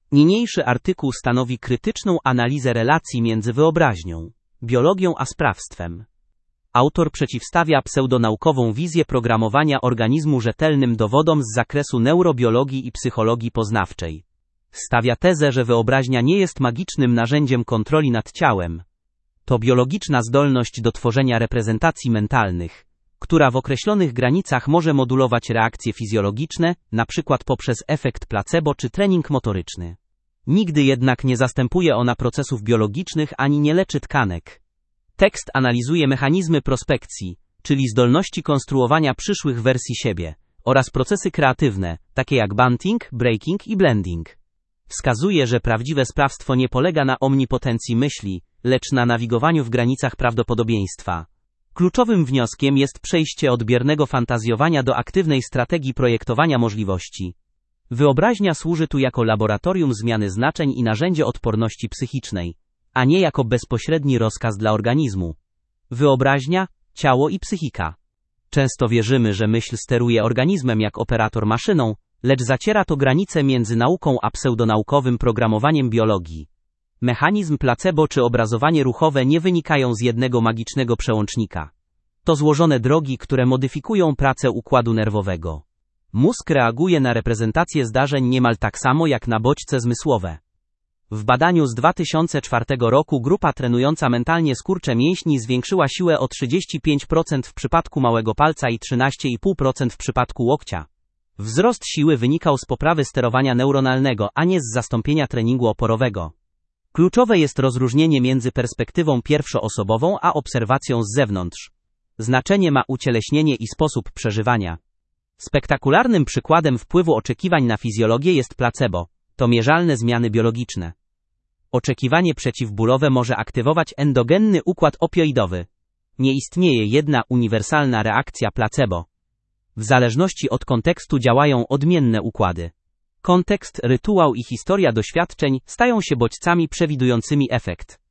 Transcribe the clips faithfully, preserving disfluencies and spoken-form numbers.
Niniejszy artykuł stanowi krytyczną analizę relacji między wyobraźnią, biologią a sprawstwem. Autor przeciwstawia pseudonaukową wizję programowania organizmu rzetelnym dowodom z zakresu neurobiologii i psychologii poznawczej. Stawia tezę, że wyobraźnia nie jest magicznym narzędziem kontroli nad ciałem. To biologiczna zdolność do tworzenia reprezentacji mentalnych, która w określonych granicach może modulować reakcje fizjologiczne, np. poprzez efekt placebo czy trening motoryczny. Nigdy jednak nie zastępuje ona procesów biologicznych ani nie leczy tkanek. Tekst analizuje mechanizmy prospekcji, czyli zdolności konstruowania przyszłych wersji siebie, oraz procesy kreatywne, takie jak bunting, breaking i blending. Wskazuje, że prawdziwe sprawstwo nie polega na omnipotencji myśli, lecz na nawigowaniu w granicach prawdopodobieństwa. Kluczowym wnioskiem jest przejście od biernego fantazjowania do aktywnej strategii projektowania możliwości. Wyobraźnia służy tu jako laboratorium zmiany znaczeń i narzędzie odporności psychicznej, a nie jako bezpośredni rozkaz dla organizmu. Wyobraźnia, ciało i psychika. Często wierzymy, że myśl steruje organizmem jak operator maszyną, lecz zaciera to granice między nauką a pseudonaukowym programowaniem biologii. Mechanizm placebo czy obrazowanie ruchowe nie wynikają z jednego magicznego przełącznika. To złożone drogi, które modyfikują pracę układu nerwowego. Mózg reaguje na reprezentację zdarzeń niemal tak samo jak na bodźce zmysłowe. W badaniu z dwa tysiące czwartego roku grupa trenująca mentalnie skurcze mięśni zwiększyła siłę o trzydzieści pięć procent w przypadku małego palca i trzynaście i pół procent w przypadku łokcia. Wzrost siły wynikał z poprawy sterowania neuronalnego, a nie z zastąpienia treningu oporowego. Kluczowe jest rozróżnienie między perspektywą pierwszoosobową a obserwacją z zewnątrz. Znaczenie ma ucieleśnienie i sposób przeżywania. Spektakularnym przykładem wpływu oczekiwań na fizjologię jest placebo. To mierzalne zmiany biologiczne. Oczekiwanie przeciwbólowe może aktywować endogenny układ opioidowy. Nie istnieje jedna uniwersalna reakcja placebo. W zależności od kontekstu działają odmienne układy. Kontekst, rytuał i historia doświadczeń stają się bodźcami przewidującymi efekt.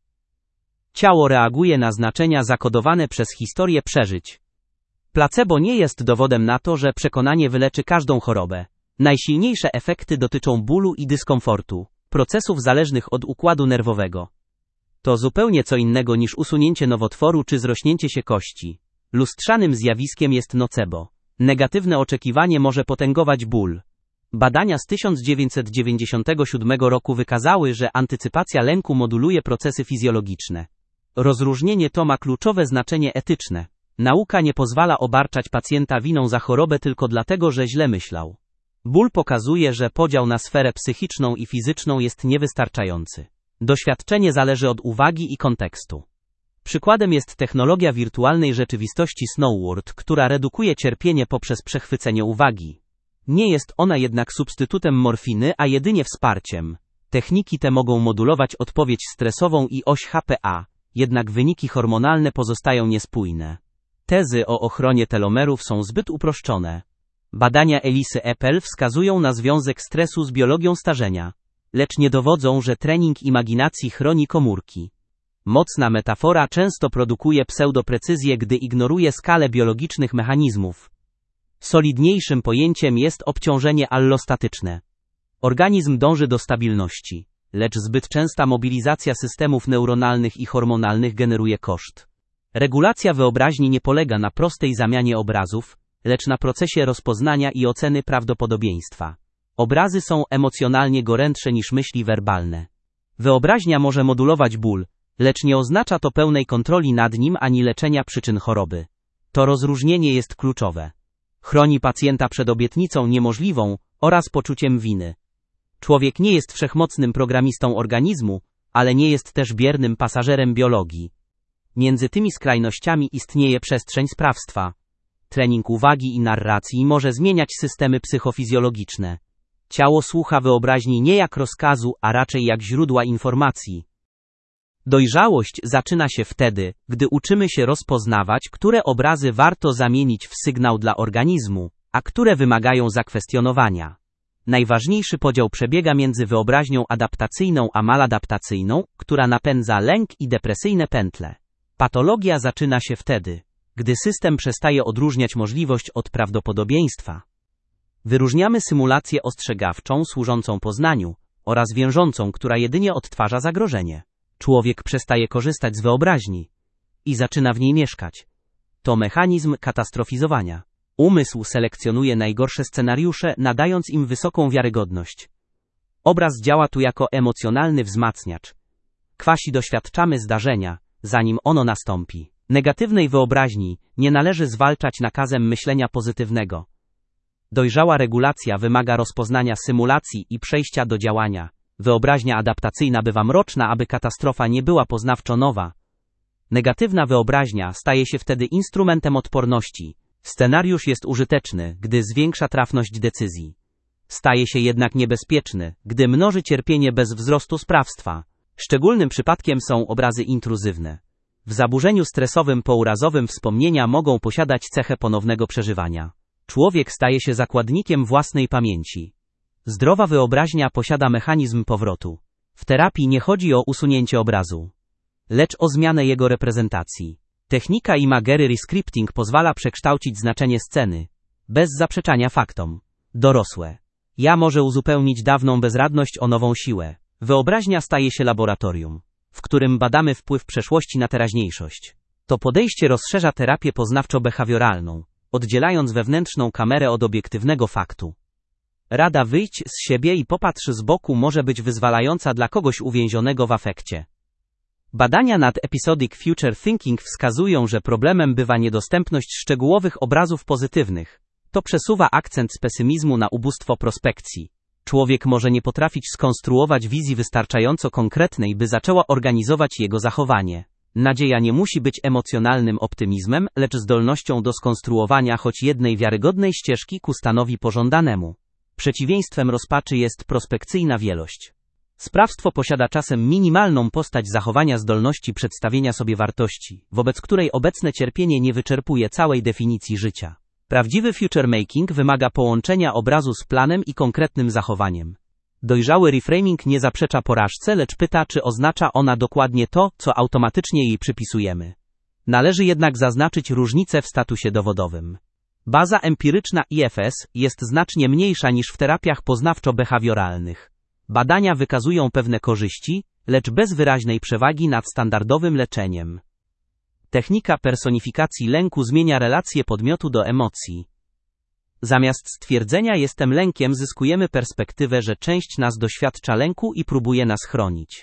Ciało reaguje na znaczenia zakodowane przez historię przeżyć. Placebo nie jest dowodem na to, że przekonanie wyleczy każdą chorobę. Najsilniejsze efekty dotyczą bólu i dyskomfortu, procesów zależnych od układu nerwowego. To zupełnie co innego niż usunięcie nowotworu czy zrośnięcie się kości. Lustrzanym zjawiskiem jest nocebo. Negatywne oczekiwanie może potęgować ból. Badania z tysiąc dziewięćset dziewięćdziesiątego siódmego roku wykazały, że antycypacja lęku moduluje procesy fizjologiczne. Rozróżnienie to ma kluczowe znaczenie etyczne. Nauka nie pozwala obarczać pacjenta winą za chorobę tylko dlatego, że źle myślał. Ból pokazuje, że podział na sferę psychiczną i fizyczną jest niewystarczający. Doświadczenie zależy od uwagi i kontekstu. Przykładem jest technologia wirtualnej rzeczywistości Snowworld, która redukuje cierpienie poprzez przechwycenie uwagi. Nie jest ona jednak substytutem morfiny, a jedynie wsparciem. Techniki te mogą modulować odpowiedź stresową i oś H P A, jednak wyniki hormonalne pozostają niespójne. Tezy o ochronie telomerów są zbyt uproszczone. Badania Elisy Eppel wskazują na związek stresu z biologią starzenia, lecz nie dowodzą, że trening imaginacji chroni komórki. Mocna metafora często produkuje pseudoprecyzję, gdy ignoruje skalę biologicznych mechanizmów. Solidniejszym pojęciem jest obciążenie allostatyczne. Organizm dąży do stabilności, lecz zbyt częsta mobilizacja systemów neuronalnych i hormonalnych generuje koszt. Regulacja wyobraźni nie polega na prostej zamianie obrazów, lecz na procesie rozpoznania i oceny prawdopodobieństwa. Obrazy są emocjonalnie gorętsze niż myśli werbalne. Wyobraźnia może modulować ból, lecz nie oznacza to pełnej kontroli nad nim ani leczenia przyczyn choroby. To rozróżnienie jest kluczowe. Chroni pacjenta przed obietnicą niemożliwą oraz poczuciem winy. Człowiek nie jest wszechmocnym programistą organizmu, ale nie jest też biernym pasażerem biologii. Między tymi skrajnościami istnieje przestrzeń sprawstwa. Trening uwagi i narracji może zmieniać systemy psychofizjologiczne. Ciało słucha wyobraźni nie jak rozkazu, a raczej jak źródła informacji. Dojrzałość zaczyna się wtedy, gdy uczymy się rozpoznawać, które obrazy warto zamienić w sygnał dla organizmu, a które wymagają zakwestionowania. Najważniejszy podział przebiega między wyobraźnią adaptacyjną a maladaptacyjną, która napędza lęk i depresyjne pętle. Patologia zaczyna się wtedy, gdy system przestaje odróżniać możliwość od prawdopodobieństwa. Wyróżniamy symulację ostrzegawczą służącą poznaniu, oraz wiążącą, która jedynie odtwarza zagrożenie. Człowiek przestaje korzystać z wyobraźni i zaczyna w niej mieszkać. To mechanizm katastrofizowania. Umysł selekcjonuje najgorsze scenariusze, nadając im wysoką wiarygodność. Obraz działa tu jako emocjonalny wzmacniacz. Kwasi doświadczamy zdarzenia, zanim ono nastąpi. Negatywnej wyobraźni nie należy zwalczać nakazem myślenia pozytywnego. Dojrzała regulacja wymaga rozpoznania symulacji i przejścia do działania. Wyobraźnia adaptacyjna bywa mroczna, aby katastrofa nie była poznawczo nowa. Negatywna wyobraźnia staje się wtedy instrumentem odporności. Scenariusz jest użyteczny, gdy zwiększa trafność decyzji. Staje się jednak niebezpieczny, gdy mnoży cierpienie bez wzrostu sprawstwa. Szczególnym przypadkiem są obrazy intruzywne. W zaburzeniu stresowym pourazowym wspomnienia mogą posiadać cechę ponownego przeżywania. Człowiek staje się zakładnikiem własnej pamięci. Zdrowa wyobraźnia posiada mechanizm powrotu. W terapii nie chodzi o usunięcie obrazu, lecz o zmianę jego reprezentacji. Technika imagery rescripting pozwala przekształcić znaczenie sceny, bez zaprzeczania faktom. Dorosłe ja może uzupełnić dawną bezradność o nową siłę. Wyobraźnia staje się laboratorium, w którym badamy wpływ przeszłości na teraźniejszość. To podejście rozszerza terapię poznawczo-behawioralną, oddzielając wewnętrzną kamerę od obiektywnego faktu. Rada wyjdź z siebie i popatrz z boku może być wyzwalająca dla kogoś uwięzionego w afekcie. Badania nad Episodic Future Thinking wskazują, że problemem bywa niedostępność szczegółowych obrazów pozytywnych. To przesuwa akcent z pesymizmu na ubóstwo prospekcji. Człowiek może nie potrafić skonstruować wizji wystarczająco konkretnej, by zaczęła organizować jego zachowanie. Nadzieja nie musi być emocjonalnym optymizmem, lecz zdolnością do skonstruowania choć jednej wiarygodnej ścieżki ku stanowi pożądanemu. Przeciwieństwem rozpaczy jest prospekcyjna wielość. Sprawstwo posiada czasem minimalną postać zachowania zdolności przedstawienia sobie wartości, wobec której obecne cierpienie nie wyczerpuje całej definicji życia. Prawdziwy future making wymaga połączenia obrazu z planem i konkretnym zachowaniem. Dojrzały reframing nie zaprzecza porażce, lecz pyta, czy oznacza ona dokładnie to, co automatycznie jej przypisujemy. Należy jednak zaznaczyć różnicę w statusie dowodowym. Baza empiryczna I F S jest znacznie mniejsza niż w terapiach poznawczo-behawioralnych. Badania wykazują pewne korzyści, lecz bez wyraźnej przewagi nad standardowym leczeniem. Technika personifikacji lęku zmienia relację podmiotu do emocji. Zamiast stwierdzenia jestem lękiem, zyskujemy perspektywę, że część nas doświadcza lęku i próbuje nas chronić.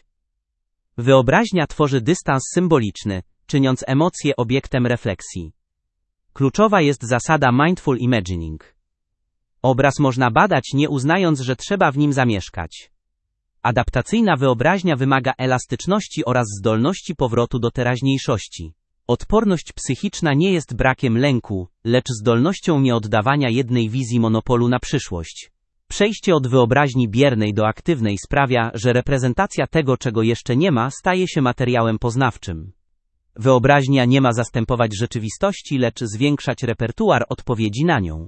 Wyobraźnia tworzy dystans symboliczny, czyniąc emocje obiektem refleksji. Kluczowa jest zasada mindful imagining. Obraz można badać, nie uznając, że trzeba w nim zamieszkać. Adaptacyjna wyobraźnia wymaga elastyczności oraz zdolności powrotu do teraźniejszości. Odporność psychiczna nie jest brakiem lęku, lecz zdolnością nieoddawania jednej wizji monopolu na przyszłość. Przejście od wyobraźni biernej do aktywnej sprawia, że reprezentacja tego, czego jeszcze nie ma, staje się materiałem poznawczym. Wyobraźnia nie ma zastępować rzeczywistości, lecz zwiększać repertuar odpowiedzi na nią.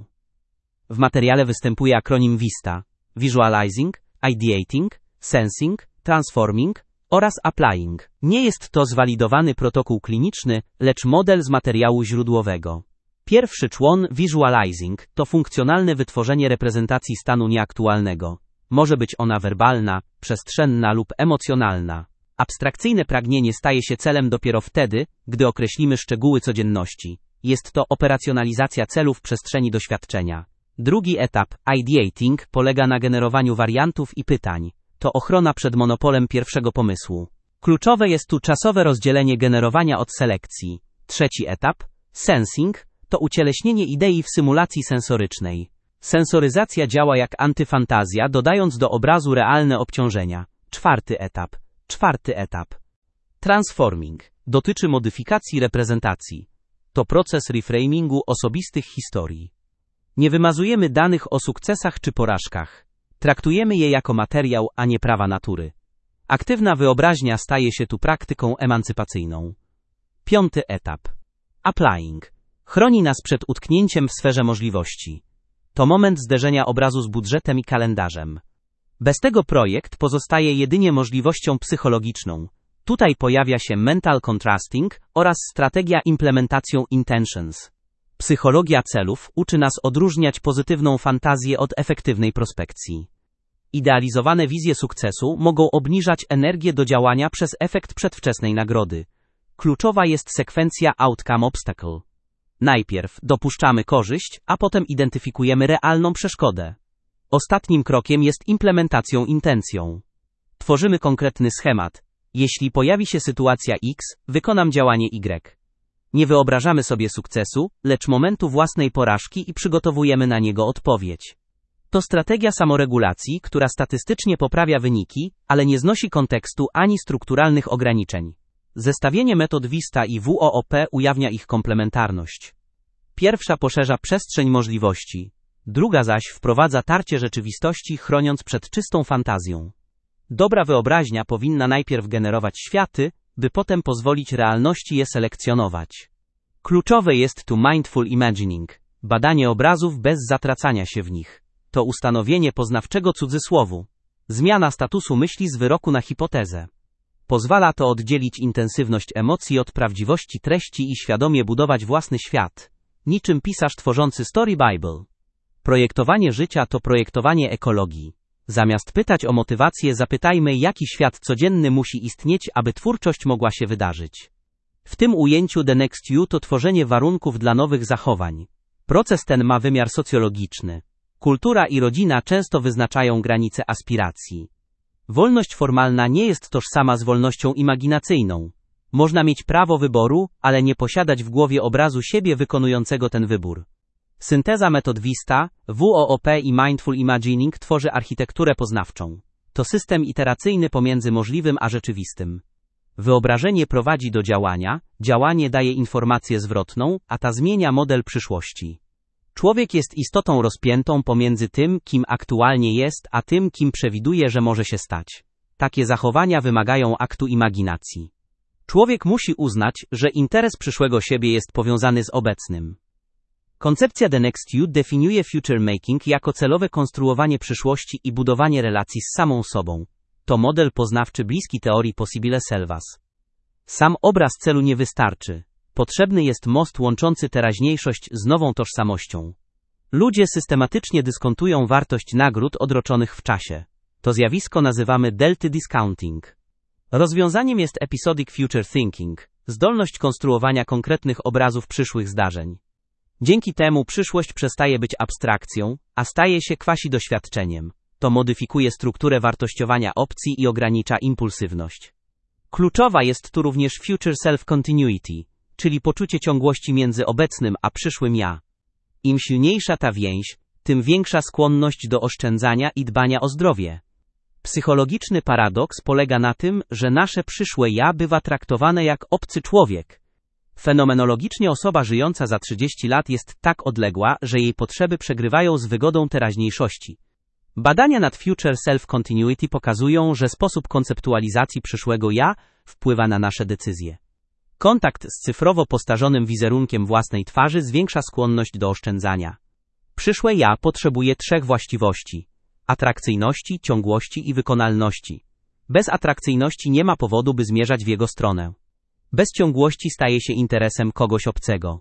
W materiale występuje akronim VISTA: Visualizing, Ideating, Sensing, Transforming oraz Applying. Nie jest to zwalidowany protokół kliniczny, lecz model z materiału źródłowego. Pierwszy człon, Visualizing, to funkcjonalne wytworzenie reprezentacji stanu nieaktualnego. Może być ona werbalna, przestrzenna lub emocjonalna. Abstrakcyjne pragnienie staje się celem dopiero wtedy, gdy określimy szczegóły codzienności. Jest to operacjonalizacja celów przestrzeni doświadczenia. Drugi etap, Ideating, polega na generowaniu wariantów i pytań. To ochrona przed monopolem pierwszego pomysłu. Kluczowe jest tu czasowe rozdzielenie generowania od selekcji. Trzeci etap, Sensing, to ucieleśnienie idei w symulacji sensorycznej. Sensoryzacja działa jak antyfantazja, dodając do obrazu realne obciążenia. Czwarty etap. Czwarty etap. Transforming dotyczy modyfikacji reprezentacji. To proces reframingu osobistych historii. Nie wymazujemy danych o sukcesach czy porażkach. Traktujemy je jako materiał, a nie prawa natury. Aktywna wyobraźnia staje się tu praktyką emancypacyjną. Piąty etap. Applying. Chroni nas przed utknięciem w sferze możliwości. To moment zderzenia obrazu z budżetem i kalendarzem. Bez tego projekt pozostaje jedynie możliwością psychologiczną. Tutaj pojawia się mental contrasting oraz strategia implementacją intentions. Psychologia celów uczy nas odróżniać pozytywną fantazję od efektywnej prospekcji. Idealizowane wizje sukcesu mogą obniżać energię do działania przez efekt przedwczesnej nagrody. Kluczowa jest sekwencja outcome obstacle. Najpierw dopuszczamy korzyść, a potem identyfikujemy realną przeszkodę. Ostatnim krokiem jest implementacją intencją. Tworzymy konkretny schemat. Jeśli pojawi się sytuacja X, wykonam działanie Y. Nie wyobrażamy sobie sukcesu, lecz momentu własnej porażki i przygotowujemy na niego odpowiedź. To strategia samoregulacji, która statystycznie poprawia wyniki, ale nie znosi kontekstu ani strukturalnych ograniczeń. Zestawienie metod Vista i W O O P ujawnia ich komplementarność. Pierwsza poszerza przestrzeń możliwości, druga zaś wprowadza tarcie rzeczywistości, chroniąc przed czystą fantazją. Dobra wyobraźnia powinna najpierw generować światy, by potem pozwolić realności je selekcjonować. Kluczowe jest tu mindful imagining, badanie obrazów bez zatracania się w nich. To ustanowienie poznawczego cudzysłowu. Zmiana statusu myśli z wyroku na hipotezę. Pozwala to oddzielić intensywność emocji od prawdziwości treści i świadomie budować własny świat. Niczym pisarz tworzący Story Bible. Projektowanie życia to projektowanie ekologii. Zamiast pytać o motywację, zapytajmy, jaki świat codzienny musi istnieć, aby twórczość mogła się wydarzyć. W tym ujęciu The Next You to tworzenie warunków dla nowych zachowań. Proces ten ma wymiar socjologiczny. Kultura i rodzina często wyznaczają granice aspiracji. Wolność formalna nie jest tożsama z wolnością imaginacyjną. Można mieć prawo wyboru, ale nie posiadać w głowie obrazu siebie wykonującego ten wybór. Synteza metod Vista, W O O P i Mindful Imagining tworzy architekturę poznawczą. To system iteracyjny pomiędzy możliwym a rzeczywistym. Wyobrażenie prowadzi do działania, działanie daje informację zwrotną, a ta zmienia model przyszłości. Człowiek jest istotą rozpiętą pomiędzy tym, kim aktualnie jest, a tym, kim przewiduje, że może się stać. Takie zachowania wymagają aktu imaginacji. Człowiek musi uznać, że interes przyszłego siebie jest powiązany z obecnym. Koncepcja The Next You definiuje future making jako celowe konstruowanie przyszłości i budowanie relacji z samą sobą. To model poznawczy bliski teorii Possibile Selvas. Sam obraz celu nie wystarczy. Potrzebny jest most łączący teraźniejszość z nową tożsamością. Ludzie systematycznie dyskontują wartość nagród odroczonych w czasie. To zjawisko nazywamy delty discounting. Rozwiązaniem jest episodic future thinking, zdolność konstruowania konkretnych obrazów przyszłych zdarzeń. Dzięki temu przyszłość przestaje być abstrakcją, a staje się quasi doświadczeniem. To modyfikuje strukturę wartościowania opcji i ogranicza impulsywność. Kluczowa jest tu również future self-continuity, czyli poczucie ciągłości między obecnym a przyszłym ja. Im silniejsza ta więź, tym większa skłonność do oszczędzania i dbania o zdrowie. Psychologiczny paradoks polega na tym, że nasze przyszłe ja bywa traktowane jak obcy człowiek. Fenomenologicznie osoba żyjąca za trzydzieści lat jest tak odległa, że jej potrzeby przegrywają z wygodą teraźniejszości. Badania nad future self-continuity pokazują, że sposób konceptualizacji przyszłego ja wpływa na nasze decyzje. Kontakt z cyfrowo postarzonym wizerunkiem własnej twarzy zwiększa skłonność do oszczędzania. Przyszłe ja potrzebuje trzech właściwości: atrakcyjności, ciągłości i wykonalności. Bez atrakcyjności nie ma powodu, by zmierzać w jego stronę. Bez ciągłości staje się interesem kogoś obcego.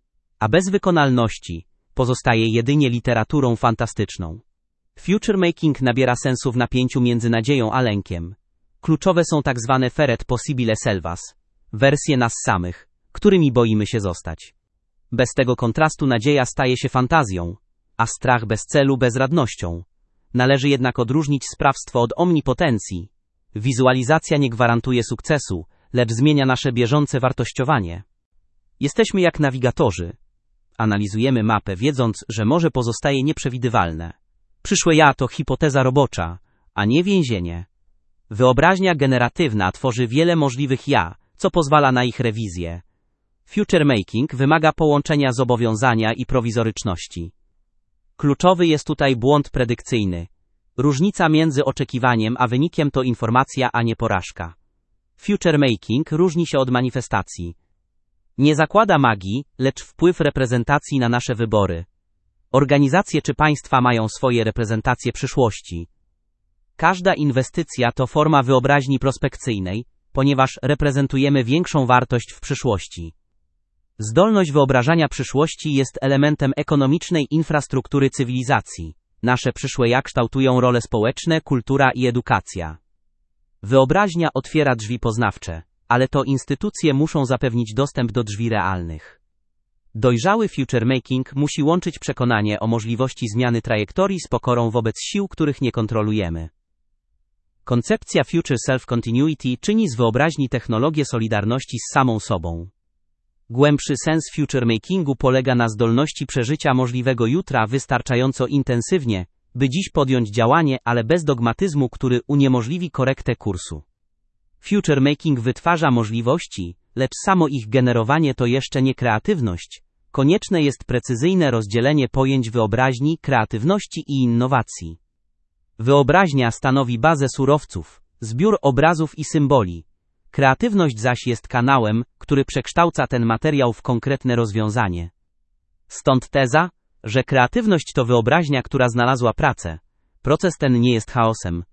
A bez wykonalności pozostaje jedynie literaturą fantastyczną. Future making nabiera sensu w napięciu między nadzieją a lękiem. Kluczowe są tak zwane feret possibile selvas, wersje nas samych, którymi boimy się zostać. Bez tego kontrastu nadzieja staje się fantazją, a strach bez celu bezradnością. Należy jednak odróżnić sprawstwo od omnipotencji. Wizualizacja nie gwarantuje sukcesu, lecz zmienia nasze bieżące wartościowanie. Jesteśmy jak nawigatorzy. Analizujemy mapę, wiedząc, że morze pozostaje nieprzewidywalne. Przyszłe ja to hipoteza robocza, a nie więzienie. Wyobraźnia generatywna tworzy wiele możliwych ja, co pozwala na ich rewizję. Future making wymaga połączenia zobowiązania i prowizoryczności. Kluczowy jest tutaj błąd predykcyjny. Różnica między oczekiwaniem a wynikiem to informacja, a nie porażka. Future making różni się od manifestacji. Nie zakłada magii, lecz wpływ reprezentacji na nasze wybory. Organizacje czy państwa mają swoje reprezentacje przyszłości. Każda inwestycja to forma wyobraźni prospekcyjnej, ponieważ reprezentujemy większą wartość w przyszłości. Zdolność wyobrażania przyszłości jest elementem ekonomicznej infrastruktury cywilizacji. Nasze przyszłe ja kształtują role społeczne, kultura i edukacja. Wyobraźnia otwiera drzwi poznawcze, ale to instytucje muszą zapewnić dostęp do drzwi realnych. Dojrzały future making musi łączyć przekonanie o możliwości zmiany trajektorii z pokorą wobec sił, których nie kontrolujemy. Koncepcja Future Self-Continuity czyni z wyobraźni technologię solidarności z samą sobą. Głębszy sens future makingu polega na zdolności przeżycia możliwego jutra wystarczająco intensywnie, by dziś podjąć działanie, ale bez dogmatyzmu, który uniemożliwi korektę kursu. Future making wytwarza możliwości, lecz samo ich generowanie to jeszcze nie kreatywność. Konieczne jest precyzyjne rozdzielenie pojęć wyobraźni, kreatywności i innowacji. Wyobraźnia stanowi bazę surowców, zbiór obrazów i symboli. Kreatywność zaś jest kanałem, który przekształca ten materiał w konkretne rozwiązanie. Stąd teza, że kreatywność to wyobraźnia, która znalazła pracę. Proces ten nie jest chaosem.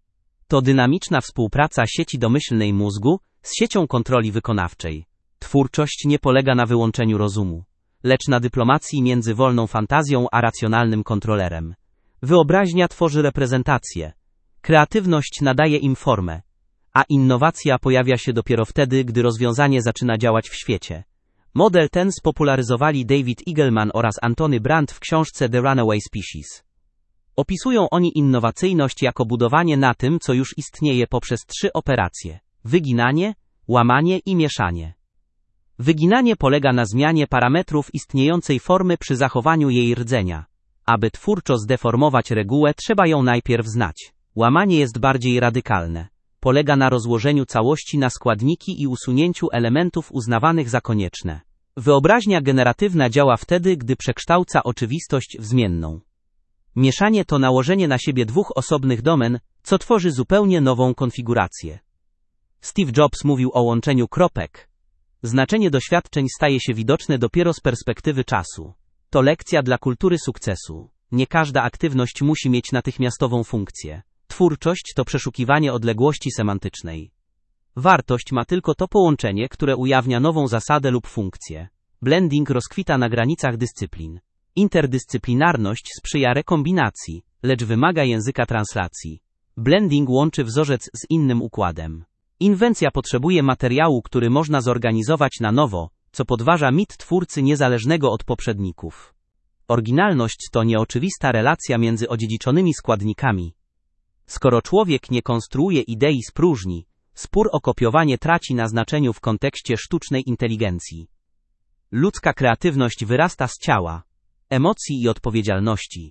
To dynamiczna współpraca sieci domyślnej mózgu z siecią kontroli wykonawczej. Twórczość nie polega na wyłączeniu rozumu, lecz na dyplomacji między wolną fantazją a racjonalnym kontrolerem. Wyobraźnia tworzy reprezentację. Kreatywność nadaje im formę, a innowacja pojawia się dopiero wtedy, gdy rozwiązanie zaczyna działać w świecie. Model ten spopularyzowali David Eagleman oraz Antony Brandt w książce The Runaway Species. Opisują oni innowacyjność jako budowanie na tym, co już istnieje poprzez trzy operacje: wyginanie, łamanie i mieszanie. Wyginanie polega na zmianie parametrów istniejącej formy przy zachowaniu jej rdzenia. Aby twórczo zdeformować regułę, trzeba ją najpierw znać. Łamanie jest bardziej radykalne. Polega na rozłożeniu całości na składniki i usunięciu elementów uznawanych za konieczne. Wyobraźnia generatywna działa wtedy, gdy przekształca oczywistość w zmienną. Mieszanie to nałożenie na siebie dwóch osobnych domen, co tworzy zupełnie nową konfigurację. Steve Jobs mówił o łączeniu kropek. Znaczenie doświadczeń staje się widoczne dopiero z perspektywy czasu. To lekcja dla kultury sukcesu. Nie każda aktywność musi mieć natychmiastową funkcję. Twórczość to przeszukiwanie odległości semantycznej. Wartość ma tylko to połączenie, które ujawnia nową zasadę lub funkcję. Blending rozkwita na granicach dyscyplin. Interdyscyplinarność sprzyja rekombinacji, lecz wymaga języka translacji. Blending łączy wzorzec z innym układem. Inwencja potrzebuje materiału, który można zorganizować na nowo, co podważa mit twórcy niezależnego od poprzedników. Oryginalność to nieoczywista relacja między odziedziczonymi składnikami. Skoro człowiek nie konstruuje idei z próżni, spór o kopiowanie traci na znaczeniu w kontekście sztucznej inteligencji. Ludzka kreatywność wyrasta z ciała, emocji i odpowiedzialności.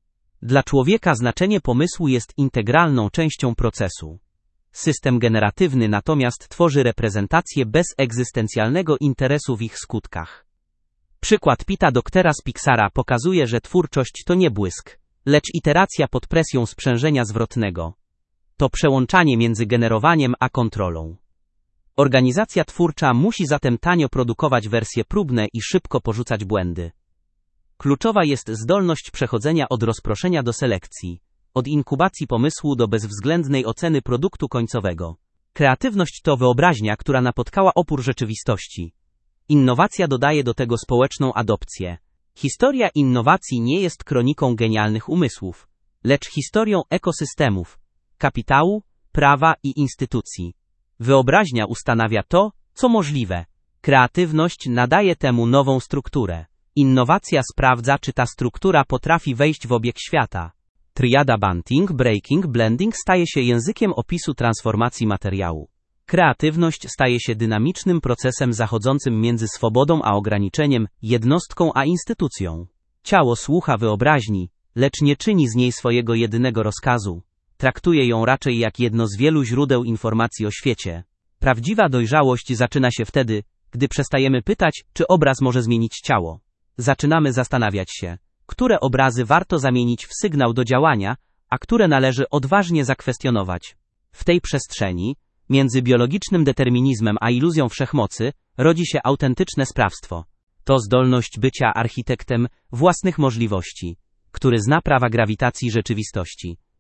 Dla człowieka znaczenie pomysłu jest integralną częścią procesu. System generatywny natomiast tworzy reprezentacje bez egzystencjalnego interesu w ich skutkach. Przykład Pita Doktera z Pixara pokazuje, że twórczość to nie błysk, lecz iteracja pod presją sprzężenia zwrotnego. To przełączanie między generowaniem a kontrolą. Organizacja twórcza musi zatem tanio produkować wersje próbne i szybko porzucać błędy. Kluczowa jest zdolność przechodzenia od rozproszenia do selekcji, od inkubacji pomysłu do bezwzględnej oceny produktu końcowego. Kreatywność to wyobraźnia, która napotkała opór rzeczywistości. Innowacja dodaje do tego społeczną adopcję. Historia innowacji nie jest kroniką genialnych umysłów, lecz historią ekosystemów, kapitału, prawa i instytucji. Wyobraźnia ustanawia to, co możliwe. Kreatywność nadaje temu nową strukturę. Innowacja sprawdza, czy ta struktura potrafi wejść w obieg świata. Triada bunting, breaking, blending staje się językiem opisu transformacji materiału. Kreatywność staje się dynamicznym procesem zachodzącym między swobodą a ograniczeniem, jednostką a instytucją. Ciało słucha wyobraźni, lecz nie czyni z niej swojego jedynego rozkazu. Traktuje ją raczej jak jedno z wielu źródeł informacji o świecie. Prawdziwa dojrzałość zaczyna się wtedy, gdy przestajemy pytać, czy obraz może zmienić ciało. Zaczynamy zastanawiać się, które obrazy warto zamienić w sygnał do działania, a które należy odważnie zakwestionować. W tej przestrzeni, między biologicznym determinizmem a iluzją wszechmocy, rodzi się autentyczne sprawstwo. To zdolność bycia architektem własnych możliwości, który zna prawa grawitacji rzeczywistości.